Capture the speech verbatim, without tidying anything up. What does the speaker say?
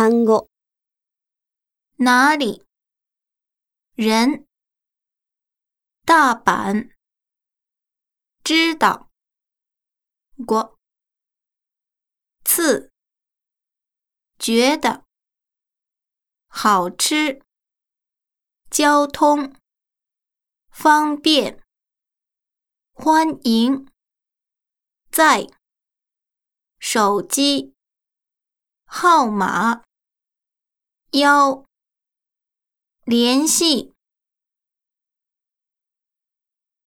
単語。 哪里？人。大阪。知道。过。次。觉得。好吃。交通。方便。欢迎。在。手机。号码。邀。联系。